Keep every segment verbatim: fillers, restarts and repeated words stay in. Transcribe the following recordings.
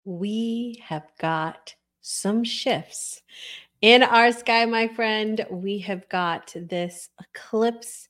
We have got some shifts in our sky, my friend. We have got this eclipse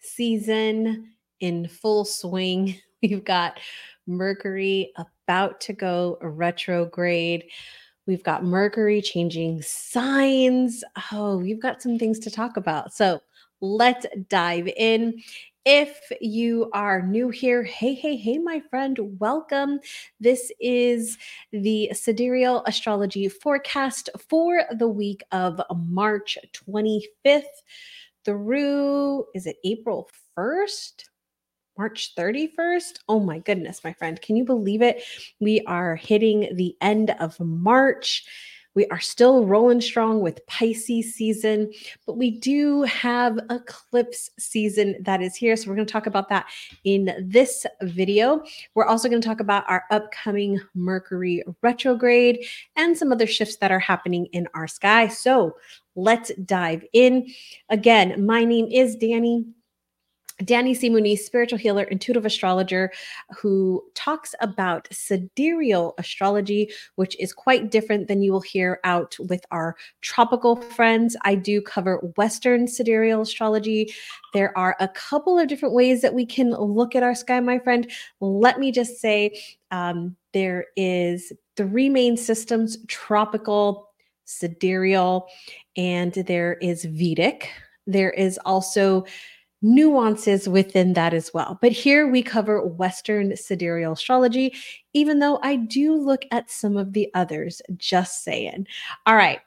season in full swing. We've got Mercury about to go retrograde. We've got Mercury changing signs. Oh, we've got some things to talk about. So let's dive in. If you are new here, hey, hey, hey, my friend, welcome. This is the Sidereal Astrology forecast for the week of March twenty-fifth through, is it April first? March thirty-first? Oh my goodness, my friend. Can you believe it? We are hitting the end of March. We are still rolling strong with Pisces season, but we do have eclipse season that is here. So we're going to talk about that in this video. We're also going to talk about our upcoming Mercury retrograde and some other shifts that are happening in our sky. So let's dive in. Again, my name is Danny. Danny C. Muniz, spiritual healer, intuitive astrologer, who talks about sidereal astrology, which is quite different than you will hear out with our tropical friends. I do cover Western sidereal astrology. There are a couple of different ways that we can look at our sky, my friend. Let me just say um, there is three main systems: tropical, sidereal, and there is Vedic. There is also nuances within that as well. But here we cover Western sidereal astrology, even though I do look at some of the others, just saying. All right.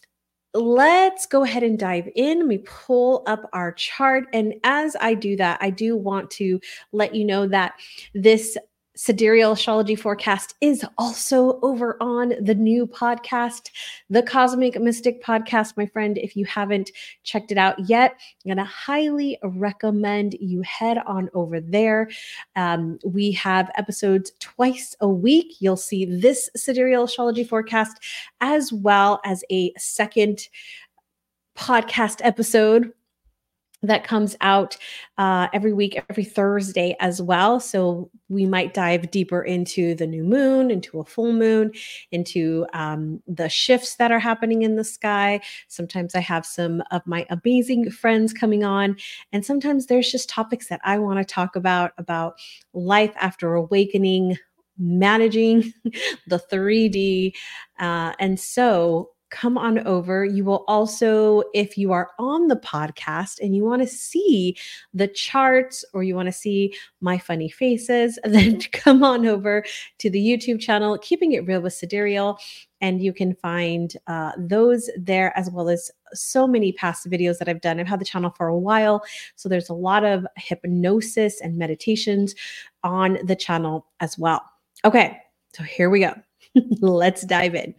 Let's go ahead and dive in. Let me pull up our chart. And as I do that, I do want to let you know that this Sidereal Astrology Forecast is also over on the new podcast, the Cosmic Mystic Podcast, my friend. If you haven't checked it out yet, I'm going to highly recommend you head on over there. Um, we have episodes twice a week. You'll see this Sidereal Astrology Forecast as well as a second podcast episode that comes out uh, every week, every Thursday as well. So we might dive deeper into the new moon, into a full moon, into um, the shifts that are happening in the sky. Sometimes I have some of my amazing friends coming on, and sometimes there's just topics that I want to talk about, about life after awakening, managing the three D. Uh, and so come on over. You will also, if you are on the podcast and you want to see the charts or you want to see my funny faces, then come on over to the YouTube channel, Keeping It Real with Sidereal, and you can find uh, those there, as well as so many past videos that I've done. I've had the channel for a while, so there's a lot of hypnosis and meditations on the channel as well. Okay, so here we go. Let's dive in.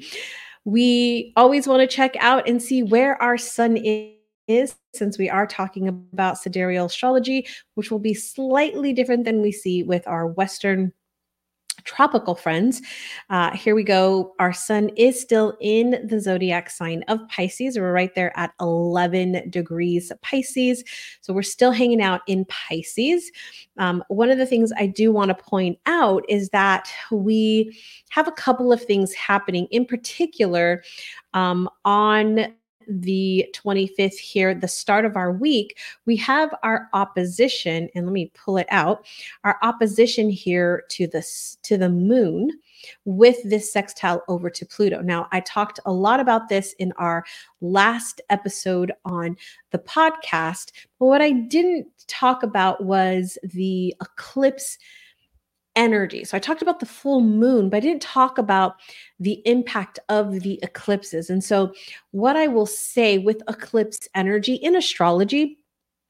We always want to check out and see where our sun is, since we are talking about sidereal astrology, which will be slightly different than we see with our Western tropical friends. Uh, here we go. Our sun is still in the zodiac sign of Pisces. We're right there at eleven degrees Pisces. So we're still hanging out in Pisces. Um, one of the things I do want to point out is that we have a couple of things happening, in particular um, on the twenty-fifth here, the start of our week. We have our opposition, and let me pull it out, our opposition here to this to the moon with this sextile over to Pluto. Now, I talked a lot about this in our last episode on the podcast, but what I didn't talk about was the eclipse energy. So I talked about the full moon, but I didn't talk about the impact of the eclipses. And so what I will say with eclipse energy in astrology,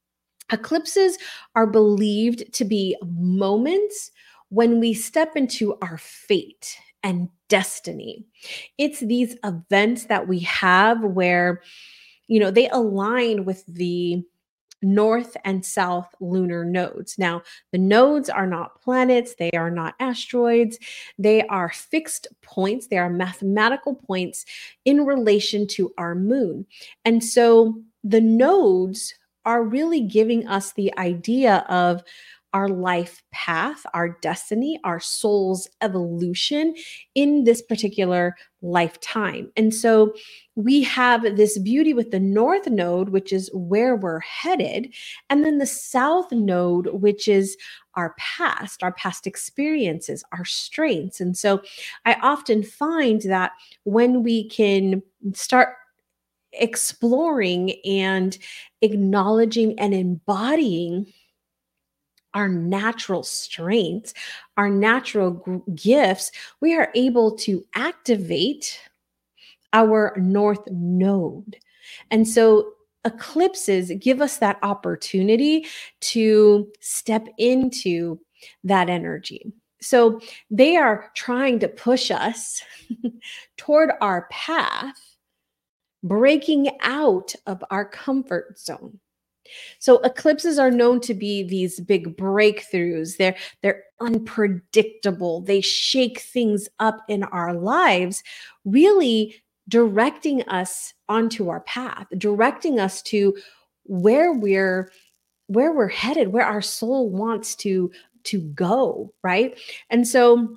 eclipses are believed to be moments when we step into our fate and destiny. It's these events that we have where, you know, they align with the north and south lunar nodes. Now, the nodes are not planets, they are not asteroids, they are fixed points, they are mathematical points in relation to our moon. And so the nodes are really giving us the idea of our life path, our destiny, our soul's evolution in this particular lifetime. And so we have this beauty with the north node, which is where we're headed, and then the south node, which is our past, our past experiences, our strengths. And so I often find that when we can start exploring and acknowledging and embodying our natural strengths, our natural g- gifts, we are able to activate our north node. And so eclipses give us that opportunity to step into that energy. So they are trying to push us toward our path, breaking out of our comfort zone. So eclipses are known to be these big breakthroughs. They're they're unpredictable. They shake things up in our lives, really directing us onto our path, directing us to where we're where we're headed, where our soul wants to to go, right? And so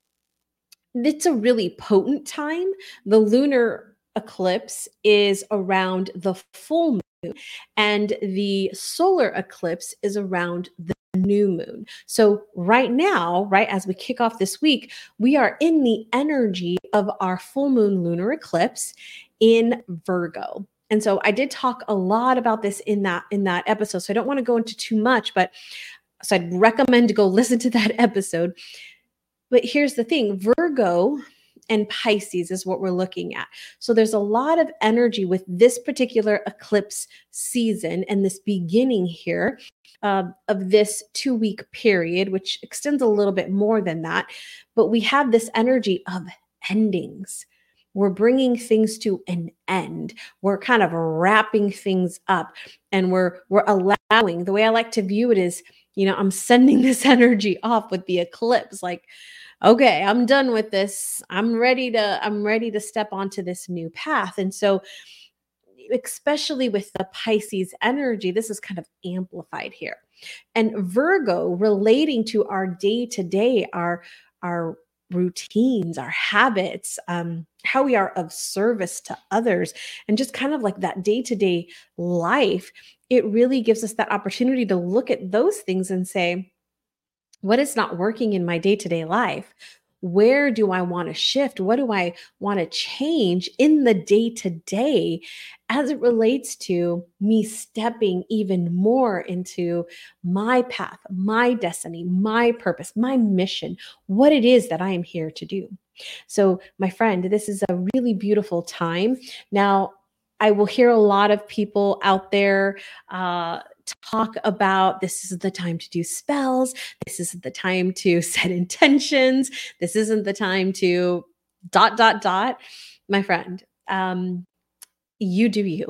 it's a really potent time. The lunar eclipse is around the full moon, and the solar eclipse is around the new moon. So, right now, right as we kick off this week, we are in the energy of our full moon lunar eclipse in Virgo. And so I did talk a lot about this in that in that episode. So I don't want to go into too much, but so I'd recommend to go listen to that episode. But here's the thing, Virgo and Pisces is what we're looking at. So there's a lot of energy with this particular eclipse season and this beginning here uh, of this two week period, which extends a little bit more than that. But we have this energy of endings. We're bringing things to an end. We're kind of wrapping things up, and we're we're allowing. The way I like to view it is, you know, I'm sending this energy off with the eclipse, like, okay, I'm done with this. I'm ready to I'm ready to step onto this new path. And so especially with the Pisces energy, this is kind of amplified here. And Virgo relating to our day-to-day, our our routines, our habits, um, how we are of service to others, and just kind of like that day-to-day life, it really gives us that opportunity to look at those things and say, what is not working in my day-to-day life? Where do I want to shift? What do I want to change in the day-to-day as it relates to me stepping even more into my path, my destiny, my purpose, my mission, what it is that I am here to do? So, my friend, this is a really beautiful time. Now, I will hear a lot of people out there uh, talk about this is the time to do spells. This isn't the time to set intentions. This isn't the time to dot, dot, dot. My friend, um, you do you.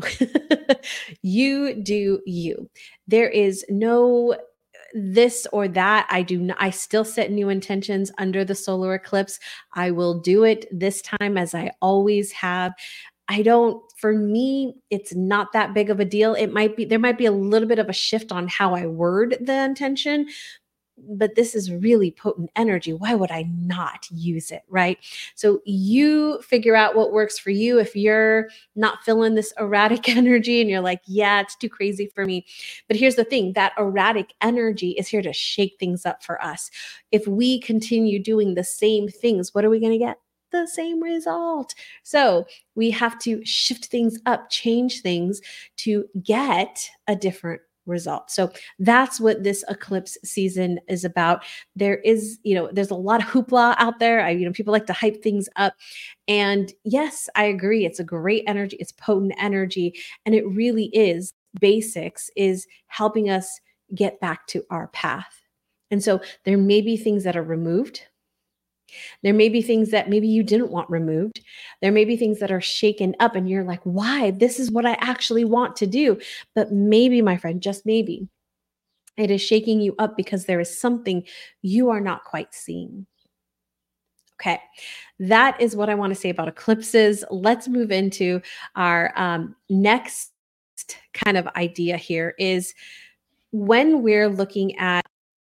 You do you. There is no this or that. I do not, I still set new intentions under the solar eclipse. I will do it this time as I always have. I don't, for me, it's not that big of a deal. It might be, there might be a little bit of a shift on how I word the intention, but this is really potent energy. Why would I not use it? Right. So you figure out what works for you. If you're not feeling this erratic energy and you're like, yeah, it's too crazy for me. But here's the thing, that erratic energy is here to shake things up for us. If we continue doing the same things, what are we going to get? The same result. So we have to shift things up, change things to get a different result. So that's what this eclipse season is about. There is, you know, there's a lot of hoopla out there. I, you know, people like to hype things up. And yes, I agree. It's a great energy. It's potent energy. And it really is basics is helping us get back to our path. And so there may be things that are removed. There may be things that maybe you didn't want removed. There may be things that are shaken up and you're like, why? This is what I actually want to do. But maybe, my friend, just maybe, it is shaking you up because there is something you are not quite seeing. Okay, that is what I want to say about eclipses. Let's move into our um, next kind of idea here is when we're looking at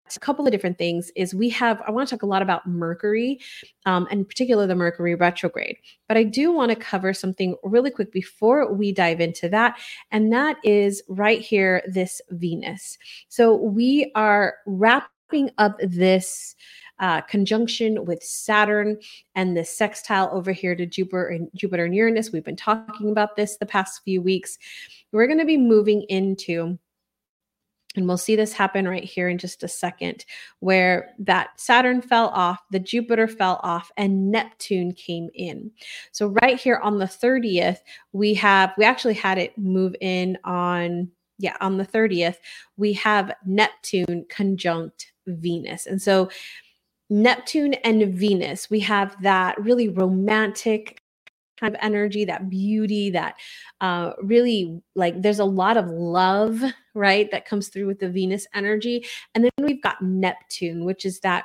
a couple of different things is we have, I want to talk a lot about Mercury, um, and in particular the Mercury retrograde. But I do want to cover something really quick before we dive into that. And that is right here, this Venus. So we are wrapping up this uh, conjunction with Saturn and the sextile over here to Jupiter and Jupiter and Uranus. We've been talking about this the past few weeks. We're going to be moving into, and we'll see this happen right here in just a second, where that Saturn fell off, the Jupiter fell off, and Neptune came in. So right here on the thirtieth, we have, we actually had it move in on, yeah, on the thirtieth, we have Neptune conjunct Venus. And so Neptune and Venus, we have that really romantic kind of energy, that beauty, that uh, really, like, there's a lot of love, right, that comes through with the Venus energy. And then we've got Neptune, which is that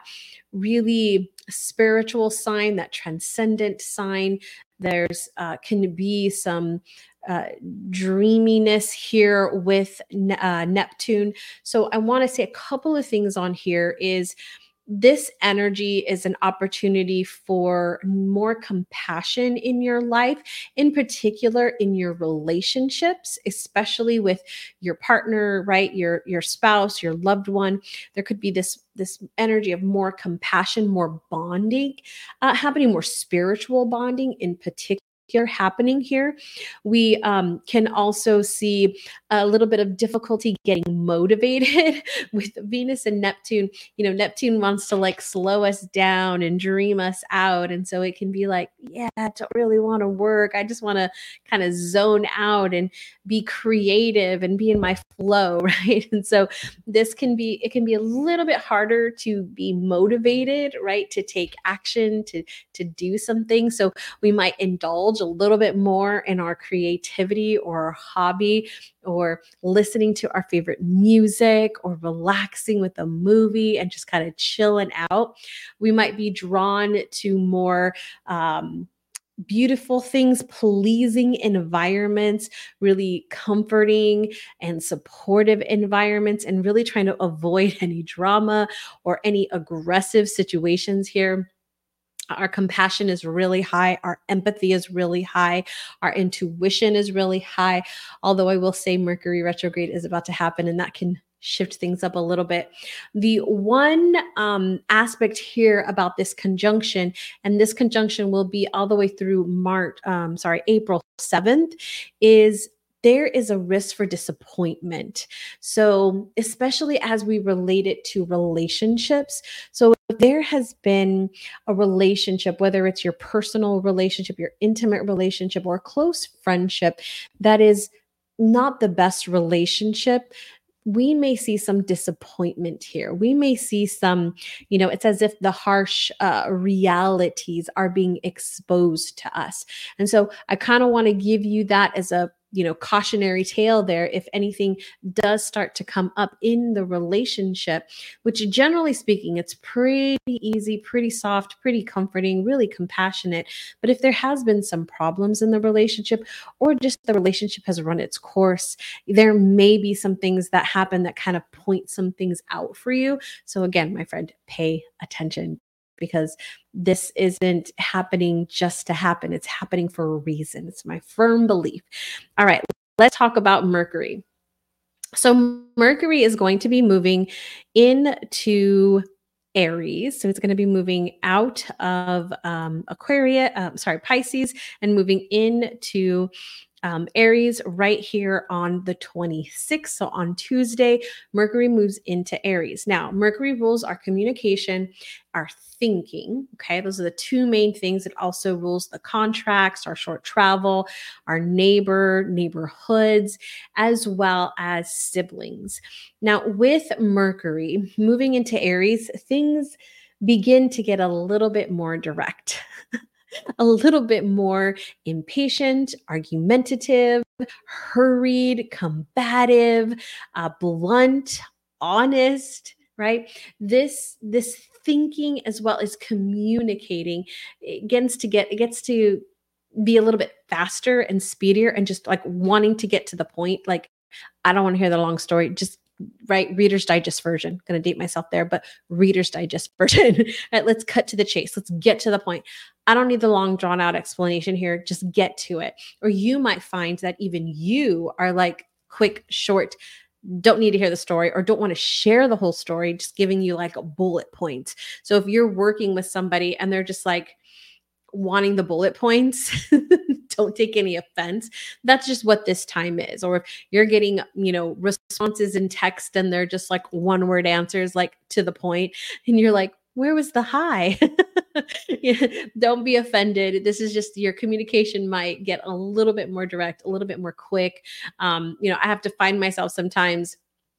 really spiritual sign, that transcendent sign. There's uh, can be some uh, dreaminess here with uh, Neptune. So I want to say a couple of things on here is, this energy is an opportunity for more compassion in your life, in particular in your relationships, especially with your partner, right? Your, your spouse, your loved one. There could be this, this energy of more compassion, more bonding, uh, happening, more spiritual bonding in particular happening here. We um, can also see a little bit of difficulty getting motivated with Venus and Neptune. You know, Neptune wants to like slow us down and dream us out. And so it can be like, yeah, I don't really want to work. I just want to kind of zone out and be creative and be in my flow, right? And so this can be, it can be a little bit harder to be motivated, right? To take action, to, to do something. So we might indulge a little bit more in our creativity or our hobby, or listening to our favorite music, or relaxing with a movie and just kind of chilling out. We might be drawn to more um, beautiful things, pleasing environments, really comforting and supportive environments, and really trying to avoid any drama or any aggressive situations here. Our compassion is really high. Our empathy is really high. Our intuition is really high. Although I will say Mercury retrograde is about to happen, and that can shift things up a little bit. The one um, aspect here about this conjunction, and this conjunction will be all the way through March, um, sorry, April seventh, is there is a risk for disappointment. So especially as we relate it to relationships. So if there has been a relationship, whether it's your personal relationship, your intimate relationship, or a close friendship that is not the best relationship, we may see some disappointment here. We may see some, you know, it's as if the harsh uh, realities are being exposed to us. And so I kind of want to give you that as a, you know, cautionary tale there. If anything does start to come up in the relationship, which generally speaking, it's pretty easy, pretty soft, pretty comforting, really compassionate. But if there has been some problems in the relationship, or just the relationship has run its course, there may be some things that happen that kind of point some things out for you. So again, my friend, pay attention, because this isn't happening just to happen. It's happening for a reason. It's my firm belief. All right, let's talk about Mercury. So Mercury is going to be moving into Aries. So it's going to be moving out of um, Aquarius, um, sorry, Pisces, and moving into Um, Aries right here on the twenty-sixth. So on Tuesday, Mercury moves into Aries. Now, Mercury rules our communication, our thinking. Okay. Those are the two main things. It also rules the contracts, our short travel, our neighbor, neighborhoods, as well as siblings. Now, with Mercury moving into Aries, things begin to get a little bit more direct. A little bit more impatient, argumentative, hurried, combative, uh, blunt, honest, right? This this thinking as well as communicating, it gets to get it gets to be a little bit faster and speedier, and just like wanting to get to the point. Like, I don't want to hear the long story. Just right? Reader's Digest version. Going to date myself there, but Reader's Digest version. All right, let's cut to the chase. Let's get to the point. I don't need the long drawn out explanation here. Just get to it. Or you might find that even you are like quick, short, don't need to hear the story or don't want to share the whole story, just giving you like a bullet point. So if you're working with somebody and they're just like wanting the bullet points, don't take any offense. That's just what this time is. Or if you're getting, you know, responses in text and they're just like one word answers, like to the point, and you're like, where was the hi? Yeah, don't be offended. This is just your communication might get a little bit more direct, a little bit more quick. Um, you know, I have to find myself sometimes,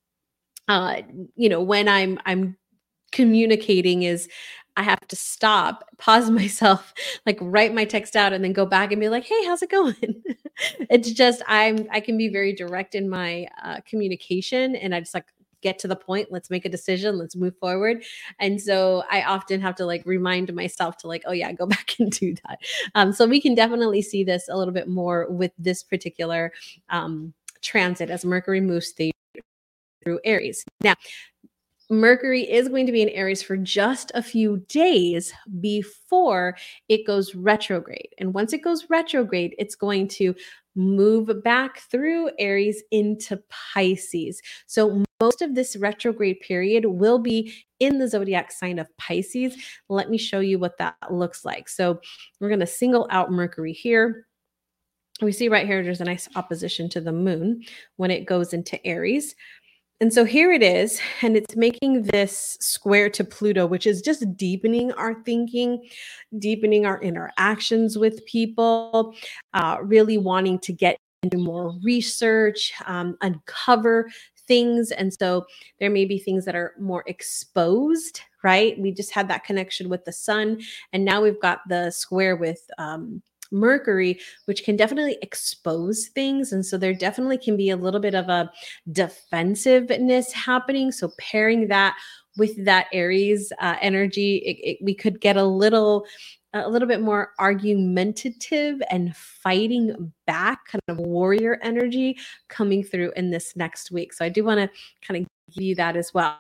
uh, you know, when I'm I'm communicating is I have to stop, pause myself, like write my text out and then go back and be like, hey, how's it going? It's just, I'm, I can be very direct in my uh, communication and I just like get to the point. Let's make a decision. Let's move forward. And so I often have to like remind myself to like, oh yeah, go back and do that. Um, so we can definitely see this a little bit more with this particular um, transit as Mercury moves through Aries. Now, Mercury is going to be in Aries for just a few days before it goes retrograde. And once it goes retrograde, it's going to move back through Aries into Pisces. So most of this retrograde period will be in the zodiac sign of Pisces. Let me show you what that looks like. So we're going to single out Mercury here. We see right here, there's a nice opposition to the moon when it goes into Aries. And so here it is, and it's making this square to Pluto, which is just deepening our thinking, deepening our interactions with people, uh, really wanting to get into more research, um, uncover things. And so there may be things that are more exposed, right? We just had that connection with the sun, and now we've got the square with um, Mercury, which can definitely expose things. And so there definitely can be a little bit of a defensiveness happening. So pairing that with that Aries uh, energy, it, it, we could get a little, a little bit more argumentative and fighting back, kind of warrior energy coming through in this next week. So I do want to kind of give you that as well.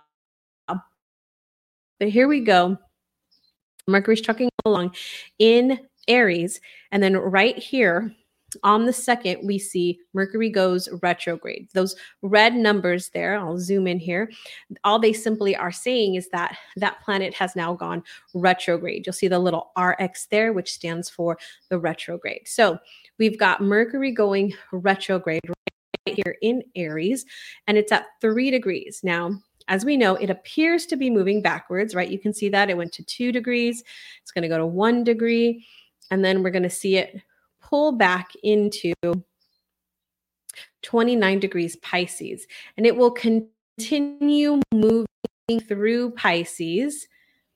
But here we go. Mercury's trucking along in Aries. And then right here on the second, we see Mercury goes retrograde. Those red numbers there, I'll zoom in here. All they simply are saying is that that planet has now gone retrograde. You'll see the little R X there, which stands for the retrograde. So we've got Mercury going retrograde right here in Aries, and it's at three degrees. Now, as we know, it appears to be moving backwards, right? You can see that it went to two degrees. It's going to go to one degree. And then we're going to see it pull back into twenty-nine degrees Pisces. And it will continue moving through Pisces.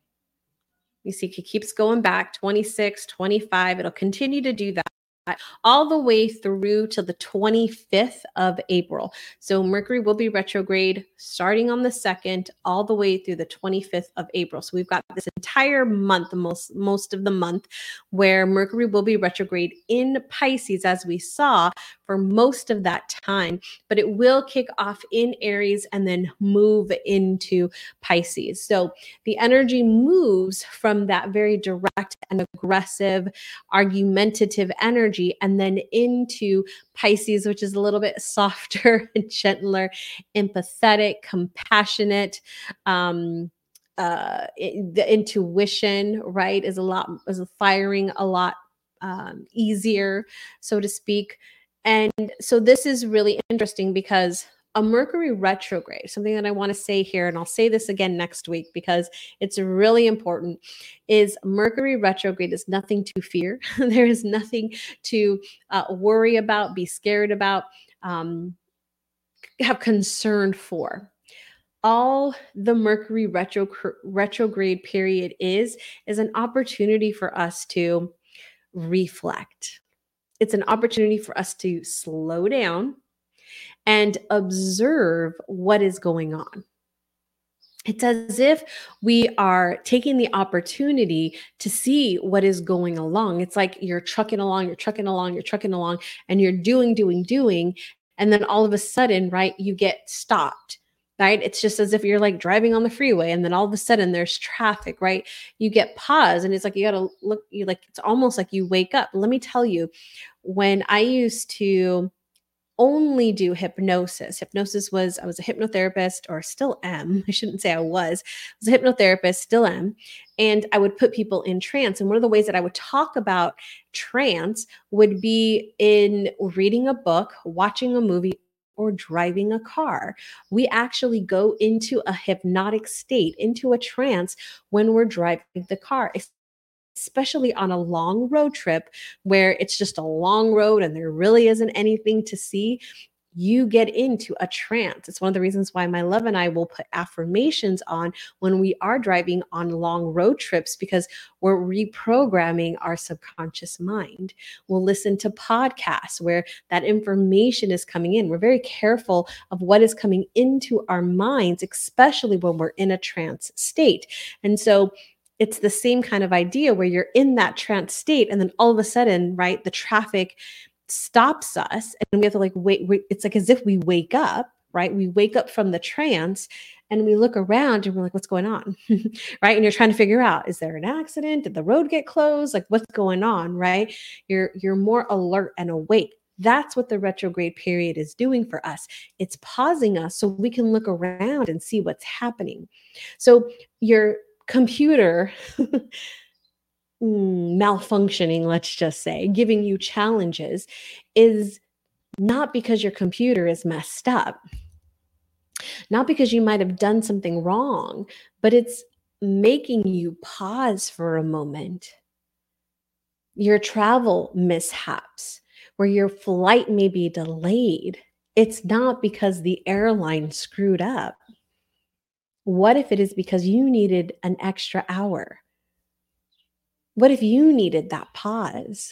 You see, it keeps going back, twenty-six, twenty-five. It'll continue to do that all the way through to the twenty-fifth of April. So Mercury will be retrograde starting on the second all the way through the twenty-fifth of April. So we've got this entire month, most, most of the month, where Mercury will be retrograde in Pisces, as we saw for most of that time, but it will kick off in Aries and then move into Pisces. So the energy moves from that very direct and aggressive, argumentative energy and then into Pisces, which is a little bit softer and gentler, empathetic, compassionate. Um, uh, it, the intuition, right, is a lot, is firing a lot um, easier, so to speak. And so this is really interesting because a Mercury retrograde, something that I want to say here, and I'll say this again next week because it's really important, is Mercury retrograde is nothing to fear. There is nothing to uh, worry about, be scared about, um, have concern for. All the Mercury retro, retrograde period is, is an opportunity for us to reflect. It's an opportunity for us to slow down and observe what is going on. It's as if we are taking the opportunity to see what is going along. It's like you're trucking along, you're trucking along, you're trucking along, and you're doing, doing, doing. And then all of a sudden, right, you get stopped. right? It's just as if you're like driving on the freeway and then all of a sudden there's traffic, right? You get pause and it's like you got to look, you like, it's almost like you wake up. Let me tell you, when I used to only do hypnosis. Hypnosis was, I was a hypnotherapist, or still am. I shouldn't say I was. I was a hypnotherapist, still am. And I would put people in trance. And one of the ways that I would talk about trance would be in reading a book, watching a movie, or driving a car. We actually go into a hypnotic state, into a trance when we're driving the car, especially on a long road trip where it's just a long road and there really isn't anything to see. You get into a trance. It's one of the reasons why my love and I will put affirmations on when we are driving on long road trips, because we're reprogramming our subconscious mind. We'll listen to podcasts where that information is coming in. We're very careful of what is coming into our minds, especially when we're in a trance state. And so it's the same kind of idea where you're in that trance state and then all of a sudden, right, the traffic stops us and we have to like wait, wait. It's like as if we wake up, right? We wake up from the trance and we look around and we're like, what's going on? Right? And you're trying to figure out, is there an accident? Did the road get closed? Like what's going on, right? You're you're more alert and awake. That's what the retrograde period is doing for us. It's pausing us so we can look around and see what's happening. So you're computer malfunctioning, let's just say, giving you challenges, is not because your computer is messed up, not because you might have done something wrong, but it's making you pause for a moment. Your travel mishaps, where your flight may be delayed, it's not because the airline screwed up. What if it is because you needed an extra hour? What if you needed that pause?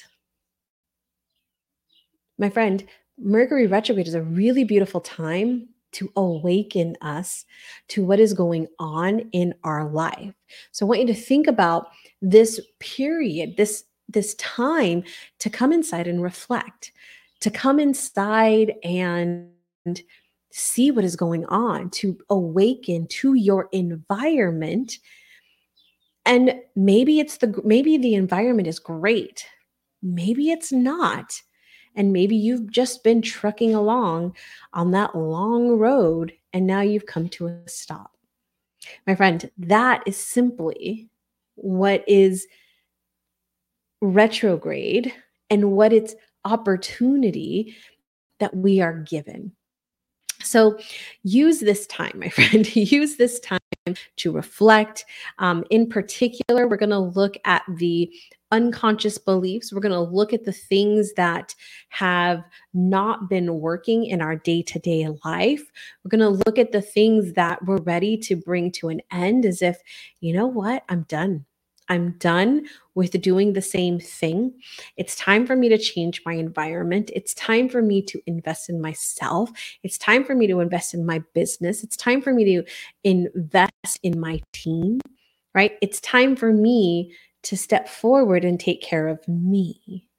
My friend, Mercury retrograde is a really beautiful time to awaken us to what is going on in our life. So I want you to think about this period, this this time to come inside and reflect, to come inside and see what is going on, to awaken to your environment. And maybe it's the maybe the environment is great. Maybe it's not. And maybe you've just been trucking along on that long road and now you've come to a stop. My friend, that is simply what is retrograde and what it's opportunity that we are given. So use this time, my friend, use this time to reflect. Um, in particular, we're going to look at the unconscious beliefs. We're going to look at the things that have not been working in our day-to-day life. We're going to look at the things that we're ready to bring to an end, as if, you know what, I'm done. I'm done with doing the same thing. It's time for me to change my environment. It's time for me to invest in myself. It's time for me to invest in my business. It's time for me to invest in my team, right? It's time for me to step forward and take care of me.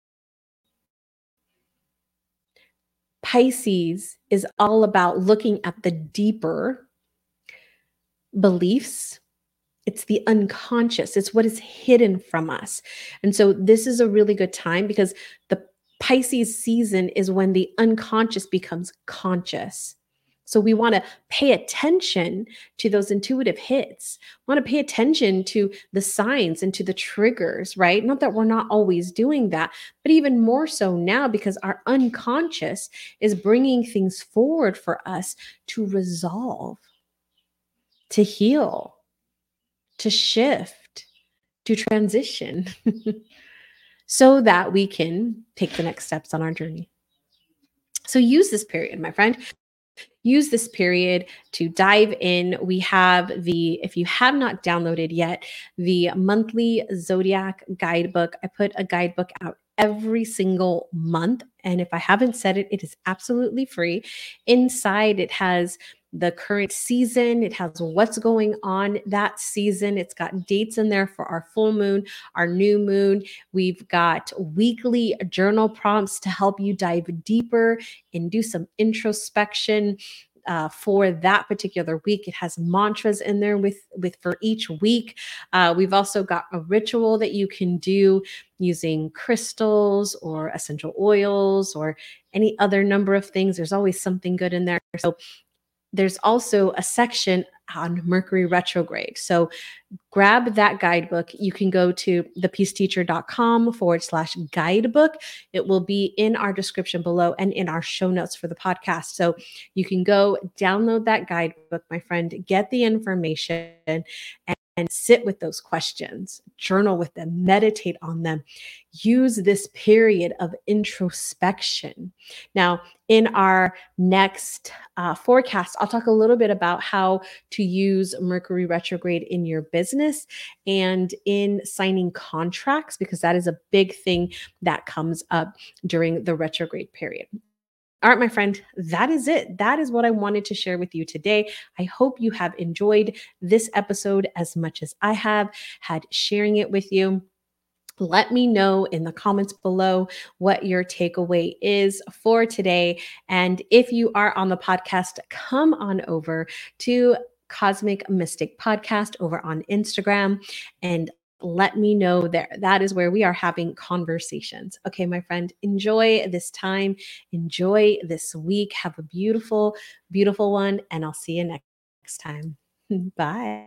Pisces is all about looking at the deeper beliefs. It's the unconscious. It's what is hidden from us. And so this is a really good time because the Pisces season is when the unconscious becomes conscious. So we want to pay attention to those intuitive hits. We want to pay attention to the signs and to the triggers, right? Not that we're not always doing that, but even more so now because our unconscious is bringing things forward for us to resolve, to heal, to shift, to transition, so that we can take the next steps on our journey. So use this period, my friend. Use this period to dive in. We have the, if you have not downloaded yet, the monthly Zodiac guidebook. I put a guidebook out every single month. And if I haven't said it, it is absolutely free. Inside, it has the current season. It has what's going on that season. It's got dates in there for our full moon, our new moon. We've got weekly journal prompts to help you dive deeper and do some introspection. uh, for that particular week. It has mantras in there with with for each week. Uh, we've also got a ritual that you can do using crystals or essential oils or any other number of things. There's always something good in there. So there's also a section on Mercury retrograde. So grab that guidebook. You can go to thepeaceteacher.com forward slash guidebook. It will be in our description below and in our show notes for the podcast. So you can go download that guidebook, my friend, get the information and, and sit with those questions, journal with them, meditate on them, use this period of introspection. Now, in our next uh, forecast, I'll talk a little bit about how to use Mercury retrograde in your business and in signing contracts, because that is a big thing that comes up during the retrograde period. All right, my friend, that is it. That is what I wanted to share with you today. I hope you have enjoyed this episode as much as I have had sharing it with you. Let me know in the comments below what your takeaway is for today. And if you are on the podcast, come on over to Cosmic Mystic Podcast over on Instagram and let me know there. That is where we are having conversations. Okay, my friend, enjoy this time. Enjoy this week. Have a beautiful, beautiful one. And I'll see you next time. Bye.